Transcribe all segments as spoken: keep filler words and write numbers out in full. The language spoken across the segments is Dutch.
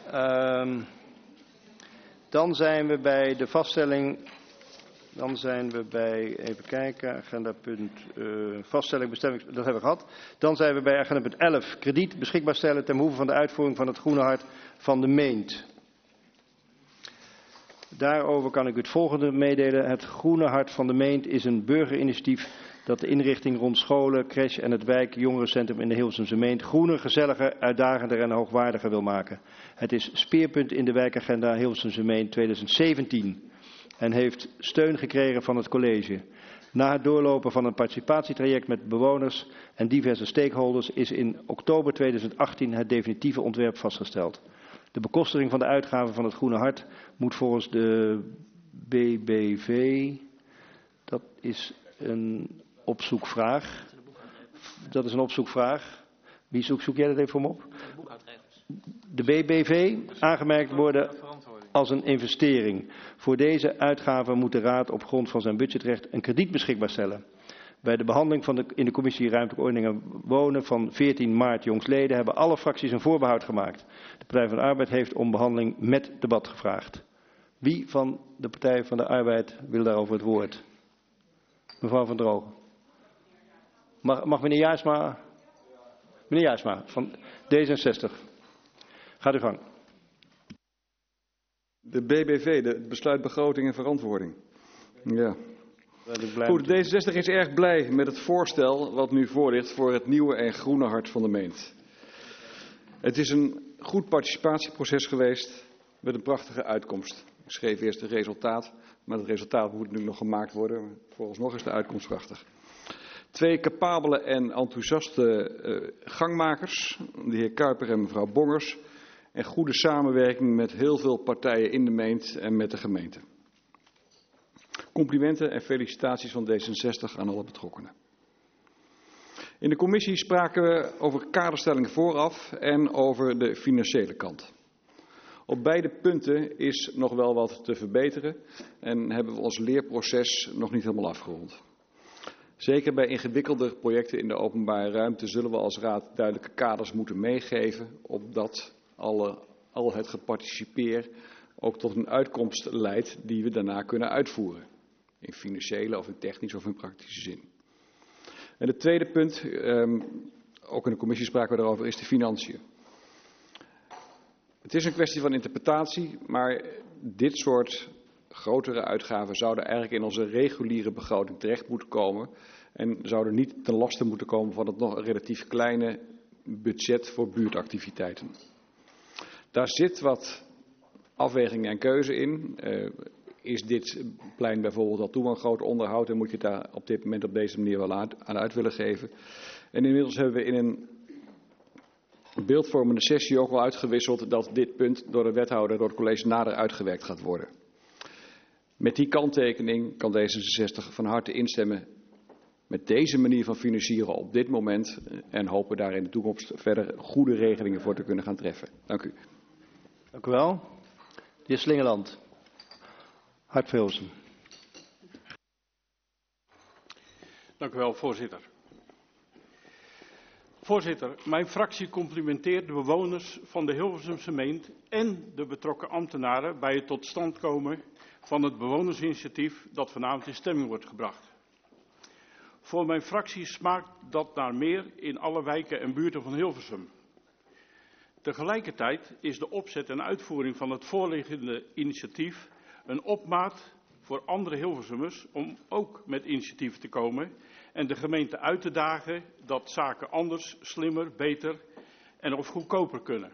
Um, dan zijn we bij de vaststelling. Dan zijn we bij, even kijken, agenda punt, uh, vaststelling bestemming, dat hebben we gehad. Dan zijn we bij agenda punt elf, krediet beschikbaar stellen ten behoeve van de uitvoering van het Groene Hart van de Meent. Daarover kan ik u het volgende meedelen. Het Groene Hart van de Meent is een burgerinitiatief dat de inrichting rond scholen, crash en het wijk jongerencentrum in de Hilversumse Meent groener, gezelliger, uitdagender en hoogwaardiger wil maken. Het is speerpunt in de wijkagenda Hilversumse Meent tweeduizend zeventien en heeft steun gekregen van het college. Na het doorlopen van een participatietraject met bewoners en diverse stakeholders is in oktober tweeduizend achttien het definitieve ontwerp vastgesteld. De bekostiging van de uitgaven van het Groene Hart moet volgens de B B V, dat is een opzoekvraag. Dat is een opzoekvraag. Wie zoek, zoek jij dat even voor me op? De B B V aangemerkt worden als een investering. Voor deze uitgaven moet de Raad op grond van zijn budgetrecht een krediet beschikbaar stellen. Bij de behandeling van de, in de commissie Ruimtelijke Ordening en Wonen van veertien maart jongstleden hebben alle fracties een voorbehoud gemaakt. De Partij van de Arbeid heeft om behandeling met debat gevraagd. Wie van de Partij van de Arbeid wil daarover het woord? Mevrouw Van Drogen. Mag, mag meneer Jaarsma? Meneer Jaarsma van D zesenzestig. Gaat u gang. De B B V, de besluit begroting en verantwoording. Ja. Goed, D zesenzestig is erg blij met het voorstel wat nu voor ligt voor het nieuwe en groene hart van de Meent. Het is een goed participatieproces geweest met een prachtige uitkomst. Ik schreef eerst het resultaat, maar het resultaat moet nu nog gemaakt worden. Vooralsnog is de uitkomst prachtig. Twee capabele en enthousiaste uh, gangmakers, de heer Kuiper en mevrouw Bongers. En goede samenwerking met heel veel partijen in de Meent en met de gemeente. Complimenten en felicitaties van D zesenzestig aan alle betrokkenen. In de commissie spraken we over kaderstelling vooraf en over de financiële kant. Op beide punten is nog wel wat te verbeteren en hebben we ons leerproces nog niet helemaal afgerond. Zeker bij ingewikkelde projecten in de openbare ruimte zullen we als raad duidelijke kaders moeten meegeven, opdat alle, al het geparticipeer ook tot een uitkomst leidt die we daarna kunnen uitvoeren. In financiële of in technische of in praktische zin. En het tweede punt, um, ook in de commissie spraken we daarover, is de financiën. Het is een kwestie van interpretatie, maar dit soort grotere uitgaven zouden eigenlijk in onze reguliere begroting terecht moeten komen. En zouden niet ten laste moeten komen van het nog relatief kleine budget voor buurtactiviteiten. Daar zit wat afweging en keuze in. Uh, is dit plein bijvoorbeeld al toe aan groot onderhoud en moet je het daar op dit moment op deze manier wel aan uit willen geven. En inmiddels hebben we in een beeldvormende sessie ook wel uitgewisseld dat dit punt door de wethouder, door het college nader uitgewerkt gaat worden. Met die kanttekening kan D zesenzestig van harte instemmen met deze manier van financieren op dit moment en hopen daar in de toekomst verder goede regelingen voor te kunnen gaan treffen. Dank u. Dank u wel. De heer Slingeland. Hart Vilsen. Dank u wel, voorzitter. Voorzitter, mijn fractie complimenteert de bewoners van de Hilversumse Meent en de betrokken ambtenaren bij het tot stand komen van het bewonersinitiatief dat vanavond in stemming wordt gebracht. Voor mijn fractie smaakt dat naar meer in alle wijken en buurten van Hilversum. Tegelijkertijd is de opzet en uitvoering van het voorliggende initiatief een opmaat voor andere Hilversummers om ook met initiatieven te komen en de gemeente uit te dagen dat zaken anders, slimmer, beter en of goedkoper kunnen.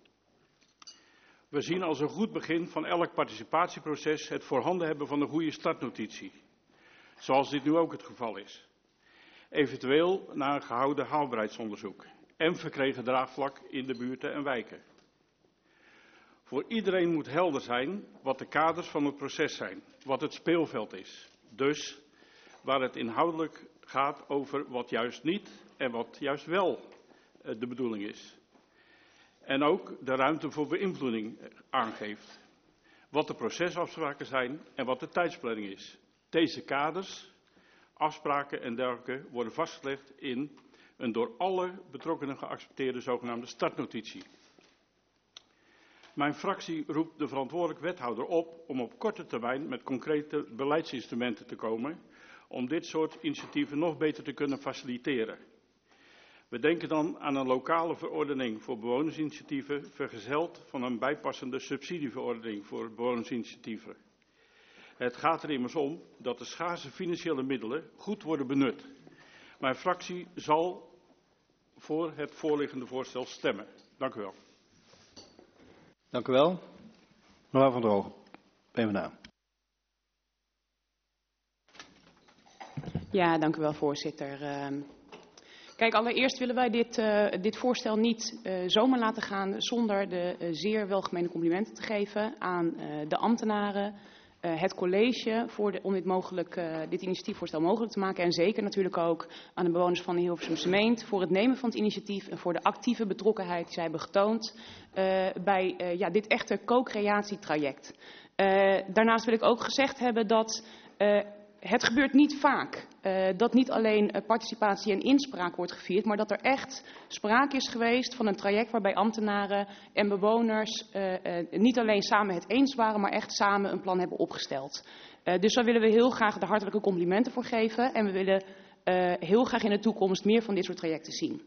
We zien als een goed begin van elk participatieproces het voorhanden hebben van een goede startnotitie, zoals dit nu ook het geval is. Eventueel na een gehouden haalbaarheidsonderzoek en verkregen draagvlak in de buurten en wijken. Voor iedereen moet helder zijn wat de kaders van het proces zijn, wat het speelveld is. Dus waar het inhoudelijk gaat over wat juist niet en wat juist wel de bedoeling is. En ook de ruimte voor beïnvloeding aangeeft. Wat de procesafspraken zijn en wat de tijdsplanning is. Deze kaders, afspraken en dergelijke worden vastgelegd in een door alle betrokkenen geaccepteerde zogenaamde startnotitie. Mijn fractie roept de verantwoordelijk wethouder op om op korte termijn met concrete beleidsinstrumenten te komen om dit soort initiatieven nog beter te kunnen faciliteren. We denken dan aan een lokale verordening voor bewonersinitiatieven, vergezeld van een bijpassende subsidieverordening voor bewonersinitiatieven. Het gaat er immers om dat de schaarse financiële middelen goed worden benut. Mijn fractie zal voor het voorliggende voorstel stemmen. Dank u wel. Dank u wel. Mevrouw Van Drogen, P v d A. Ja, dank u wel, voorzitter. Uh, kijk, allereerst willen wij dit, uh, dit voorstel niet uh, zomaar laten gaan zonder de uh, zeer welgemeende complimenten te geven aan uh, de ambtenaren, uh, het college, voor de, om dit, mogelijk, uh, dit initiatiefvoorstel mogelijk te maken. En zeker natuurlijk ook aan de bewoners van de Hilversumse Meent voor het nemen van het initiatief en voor de actieve betrokkenheid die zij hebben getoond uh, bij uh, ja, dit echte co-creatietraject. Uh, daarnaast wil ik ook gezegd hebben dat uh, het gebeurt niet vaak uh, dat niet alleen uh, participatie en inspraak wordt gevierd, maar dat er echt sprake is geweest van een traject waarbij ambtenaren en bewoners uh, uh, niet alleen samen het eens waren, maar echt samen een plan hebben opgesteld. Uh, dus daar willen we heel graag de hartelijke complimenten voor geven en we willen uh, heel graag in de toekomst meer van dit soort trajecten zien.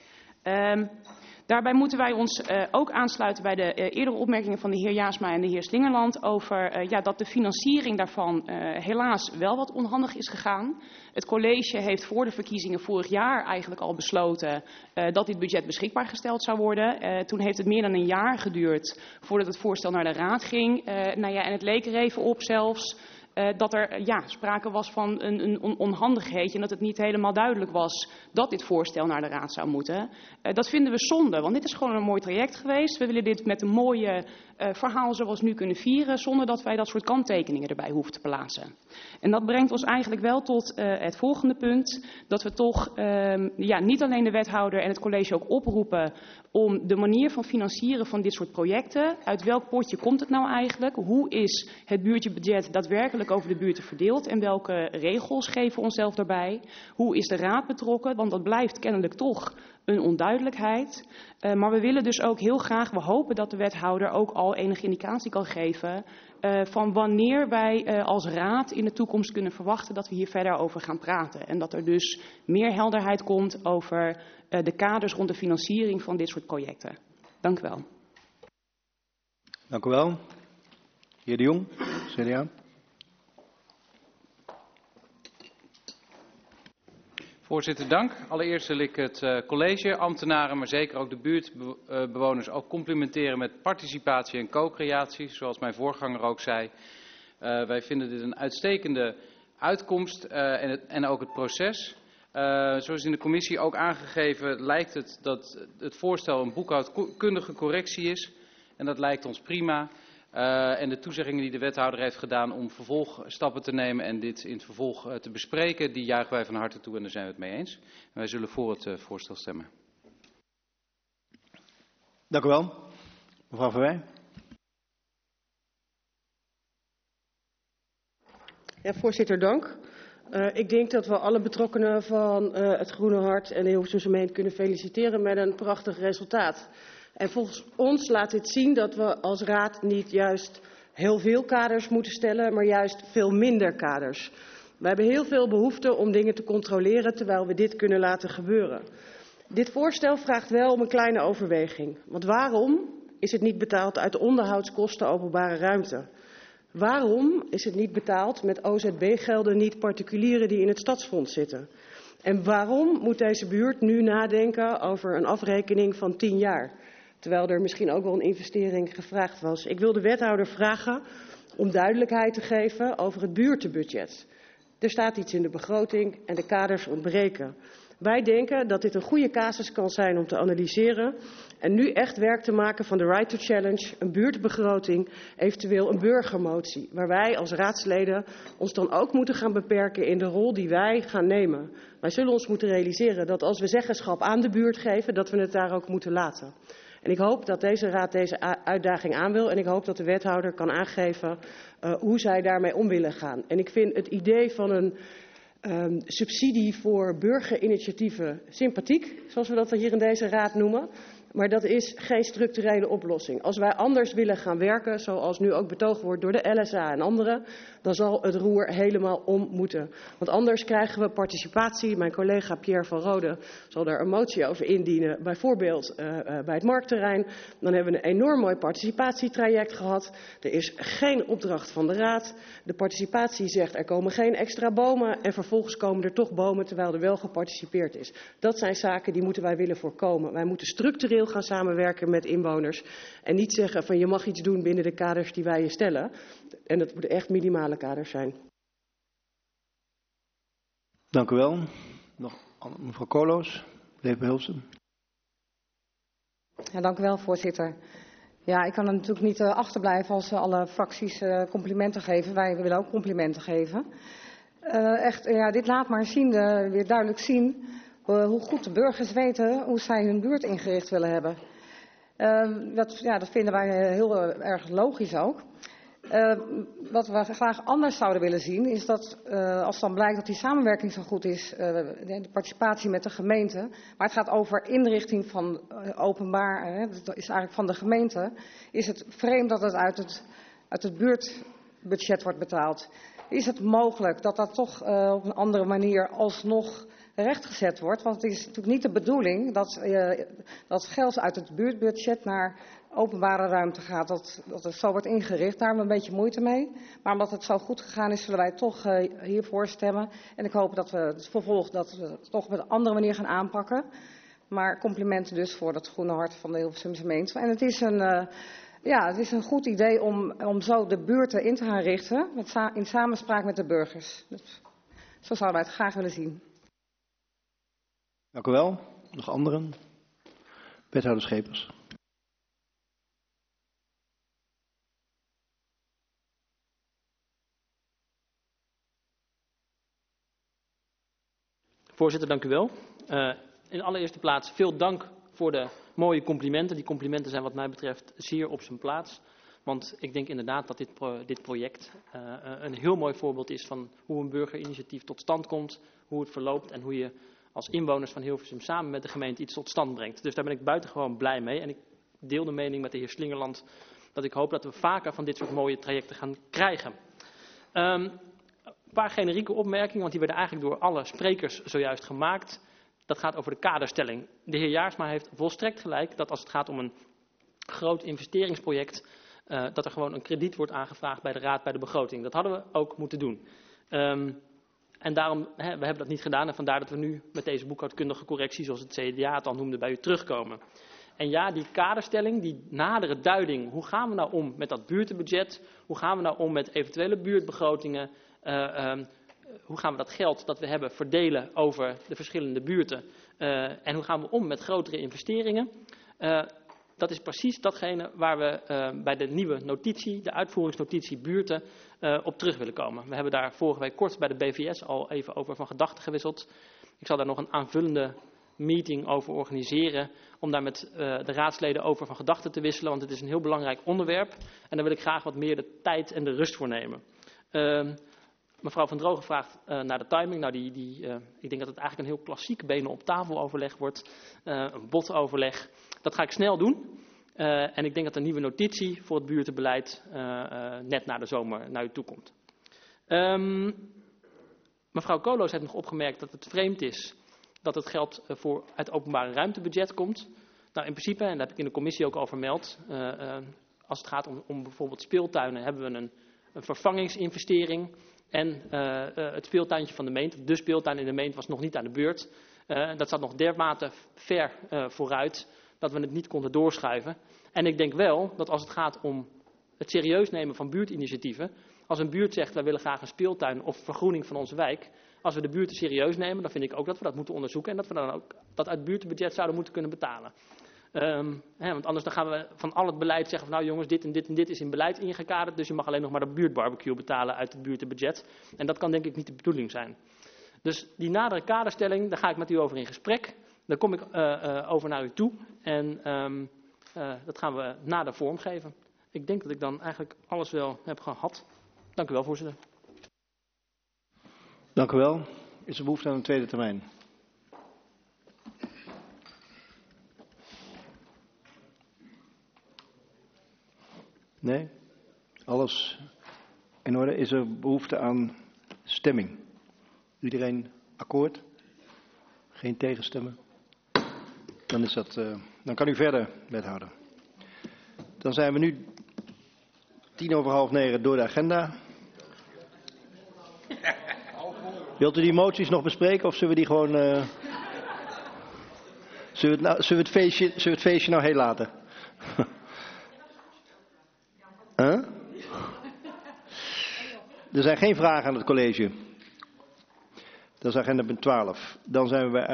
Um, Daarbij moeten wij ons uh, ook aansluiten bij de uh, eerdere opmerkingen van de heer Jaasma en de heer Slingerland over uh, ja, dat de financiering daarvan uh, helaas wel wat onhandig is gegaan. Het college heeft voor de verkiezingen vorig jaar eigenlijk al besloten uh, dat dit budget beschikbaar gesteld zou worden. Uh, toen heeft het meer dan een jaar geduurd voordat het voorstel naar de raad ging. Uh, nou ja, en het leek er even op zelfs Uh, dat er uh, ja, sprake was van een, een on onhandigheidje en dat het niet helemaal duidelijk was dat dit voorstel naar de raad zou moeten. Uh, dat vinden we zonde, want dit is gewoon een mooi traject geweest. We willen dit met een mooie uh, verhaal zoals nu kunnen vieren, zonder dat wij dat soort kanttekeningen erbij hoeven te plaatsen. En dat brengt ons eigenlijk wel tot uh, het volgende punt, dat we toch uh, ja, niet alleen de wethouder en het college ook oproepen om de manier van financieren van dit soort projecten. Uit welk potje komt het nou eigenlijk? Hoe is het buurtjebudget daadwerkelijk over de buurten verdeeld en welke regels geven we onszelf daarbij? Hoe is de raad betrokken? Want dat blijft kennelijk toch een onduidelijkheid. Uh, maar we willen dus ook heel graag, we hopen dat de wethouder ook al enige indicatie kan geven uh, van wanneer wij uh, als raad in de toekomst kunnen verwachten dat we hier verder over gaan praten. En dat er dus meer helderheid komt over uh, de kaders rond de financiering van dit soort projecten. Dank u wel. Dank u wel. Heer De Jong, C D A. Voorzitter, dank. Allereerst wil ik het uh, college, ambtenaren, maar zeker ook de buurtbewoners ook complimenteren met participatie en co-creatie, zoals mijn voorganger ook zei. Uh, wij vinden dit een uitstekende uitkomst uh, en, het, en ook het proces. Uh, zoals in de commissie ook aangegeven lijkt het dat het voorstel een boekhoudkundige correctie is en dat lijkt ons prima. Uh, en de toezeggingen die de wethouder heeft gedaan om vervolgstappen te nemen en dit in het vervolg uh, te bespreken, die juichen wij van harte toe en daar zijn we het mee eens. En wij zullen voor het uh, voorstel stemmen. Dank u wel. Mevrouw Verwij. Ja, voorzitter, dank. Uh, ik denk dat we alle betrokkenen van uh, het Groene Hart en de Hilversumse Meent kunnen feliciteren met een prachtig resultaat. En volgens ons laat dit zien dat we als raad niet juist heel veel kaders moeten stellen, maar juist veel minder kaders. We hebben heel veel behoefte om dingen te controleren terwijl we dit kunnen laten gebeuren. Dit voorstel vraagt wel om een kleine overweging. Want waarom is het niet betaald uit de onderhoudskosten openbare ruimte? Waarom is het niet betaald met O Z B-gelden, niet particulieren die in het stadsfonds zitten? En waarom moet deze buurt nu nadenken over een afrekening van tien jaar? Terwijl er misschien ook wel een investering gevraagd was. Ik wil de wethouder vragen om duidelijkheid te geven over het buurtenbudget. Er staat iets in de begroting en de kaders ontbreken. Wij denken dat dit een goede casus kan zijn om te analyseren en nu echt werk te maken van de Right to Challenge, een buurtbegroting, eventueel een burgermotie. Waar wij als raadsleden ons dan ook moeten gaan beperken in de rol die wij gaan nemen. Wij zullen ons moeten realiseren dat als we zeggenschap aan de buurt geven, dat we het daar ook moeten laten. En ik hoop dat deze raad deze uitdaging aan wil en ik hoop dat de wethouder kan aangeven uh, hoe zij daarmee om willen gaan. En ik vind het idee van een um, subsidie voor burgerinitiatieven sympathiek, zoals we dat hier in deze raad noemen. Maar dat is geen structurele oplossing. Als wij anders willen gaan werken, zoals nu ook betoogd wordt door de L S A en anderen, dan zal het roer helemaal om moeten. Want anders krijgen we participatie. Mijn collega Pierre van Rode zal daar een motie over indienen, bijvoorbeeld uh, uh, bij het marktterrein. Dan hebben we een enorm mooi participatietraject gehad. Er is geen opdracht van de Raad. De participatie zegt er komen geen extra bomen en vervolgens komen er toch bomen terwijl er wel geparticipeerd is. Dat zijn zaken die moeten wij willen voorkomen. Wij moeten structureel gaan samenwerken met inwoners en niet zeggen van je mag iets doen binnen de kaders die wij je stellen. En dat moeten echt minimale kaders zijn. Dank u wel. Nog mevrouw Koolhoos, de heer Hilsen. Ja, dank u wel, voorzitter. Ja, ik kan er natuurlijk niet uh, achterblijven als uh, alle fracties uh, complimenten geven. Wij willen ook complimenten geven. Uh, echt, ja, dit laat maar zien, uh, weer duidelijk zien uh, hoe goed de burgers weten hoe zij hun buurt ingericht willen hebben. Uh, dat, ja, dat vinden wij heel uh, erg logisch ook. Uh, wat we graag anders zouden willen zien is dat uh, als dan blijkt dat die samenwerking zo goed is, uh, de participatie met de gemeente, maar het gaat over inrichting van uh, openbaar, uh, dat is eigenlijk van de gemeente, is het vreemd dat het uit het, uit het buurtbudget wordt betaald. Is het mogelijk dat dat toch uh, op een andere manier alsnog rechtgezet wordt? Want het is natuurlijk niet de bedoeling dat uh, dat geld uit het buurtbudget naar openbare ruimte gaat, dat, dat het zo wordt ingericht. Daar hebben we een beetje moeite mee. Maar omdat het zo goed gegaan is, zullen wij toch uh, hiervoor stemmen. En ik hoop dat we het vervolg dat we het toch op een andere manier gaan aanpakken. Maar complimenten dus voor dat groene hart van de Hilversumse gemeente. En het is een, uh, ja, het is een goed idee om, om zo de buurten in te gaan richten, met sa in samenspraak met de burgers. Dus, zo zouden wij het graag willen zien. Dank u wel. Nog anderen? Wethouder Schepers. Voorzitter, dank u wel. Uh, in allereerste plaats veel dank voor de mooie complimenten. Die complimenten zijn wat mij betreft zeer op zijn plaats. Want ik denk inderdaad dat dit, pro dit project uh, een heel mooi voorbeeld is van hoe een burgerinitiatief tot stand komt, hoe het verloopt en hoe je als inwoners van Hilversum samen met de gemeente iets tot stand brengt. Dus daar ben ik buitengewoon blij mee. En ik deel de mening met de heer Slingerland dat ik hoop dat we vaker van dit soort mooie trajecten gaan krijgen. Um, Een paar generieke opmerkingen, want die werden eigenlijk door alle sprekers zojuist gemaakt. Dat gaat over de kaderstelling. De heer Jaarsma heeft volstrekt gelijk dat als het gaat om een groot investeringsproject, uh, dat er gewoon een krediet wordt aangevraagd bij de Raad bij de begroting. Dat hadden we ook moeten doen. Um, en daarom, hè, we hebben dat niet gedaan en vandaar dat we nu met deze boekhoudkundige correctie, zoals het C D A het al noemde, bij u terugkomen. En ja, die kaderstelling, die nadere duiding, hoe gaan we nou om met dat buurtenbudget? Hoe gaan we nou om met eventuele buurtbegrotingen? Uh, um, hoe gaan we dat geld dat we hebben verdelen over de verschillende buurten? Uh, en hoe gaan we om met grotere investeringen? Uh, dat is precies datgene waar we uh, bij de nieuwe notitie, de uitvoeringsnotitie buurten, uh, op terug willen komen. We hebben daar vorige week kort bij de B V S al even over van gedachten gewisseld. Ik zal daar nog een aanvullende meeting over organiseren, om daar met uh, de raadsleden over van gedachten te wisselen, want het is een heel belangrijk onderwerp en daar wil ik graag wat meer de tijd en de rust voor nemen. Uh, Mevrouw Van Drogen vraagt uh, naar de timing. Nou, die, die, uh, ik denk dat het eigenlijk een heel klassiek benen op tafel overleg wordt. Uh, een botoverleg. Dat ga ik snel doen. Uh, en ik denk dat een nieuwe notitie voor het buurtenbeleid uh, uh, net na de zomer naar u toe komt. Um, mevrouw Koolhoos heeft nog opgemerkt dat het vreemd is dat het geld uh, voor het openbare ruimtebudget komt. Nou, in principe, en daar heb ik in de commissie ook al vermeld, uh, uh, als het gaat om, om bijvoorbeeld speeltuinen, hebben we een, een vervangingsinvestering. En uh, uh, het speeltuintje van de Meent, de speeltuin in de Meent, was nog niet aan de beurt. Uh, dat zat nog dermate ver uh, vooruit dat we het niet konden doorschuiven. En ik denk wel dat als het gaat om het serieus nemen van buurtinitiatieven, als een buurt zegt wij willen graag een speeltuin of vergroening van onze wijk, als we de buurten serieus nemen, dan vind ik ook dat we dat moeten onderzoeken en dat we dan ook dat uit het buurtenbudget zouden moeten kunnen betalen. Um, hè, want anders dan gaan we van al het beleid zeggen van nou jongens, dit en dit en dit is in beleid ingekaderd, dus je mag alleen nog maar de buurtbarbecue betalen uit het buurtenbudget. En dat kan denk ik niet de bedoeling zijn. Dus die nadere kaderstelling, daar ga ik met u over in gesprek. Daar kom ik uh, uh, over naar u toe en um, uh, dat gaan we nader vormgeven. Ik denk dat ik dan eigenlijk alles wel heb gehad. Dank u wel, voorzitter. Dank u wel. Is er behoefte aan een tweede termijn? Nee? Alles in orde? Is er behoefte aan stemming? Iedereen akkoord? Geen tegenstemmen? Dan, is dat, uh, dan kan u verder, wethouder. Dan zijn we nu tien over half negen door de agenda. Wilt u die moties nog bespreken of zullen we die gewoon... Uh... Zullen, we het nou, zullen, we het feestje, zullen we het feestje nou heel laten? Huh? Er zijn geen vragen aan het college. Dat is agenda punt twaalf. Dan zijn we bij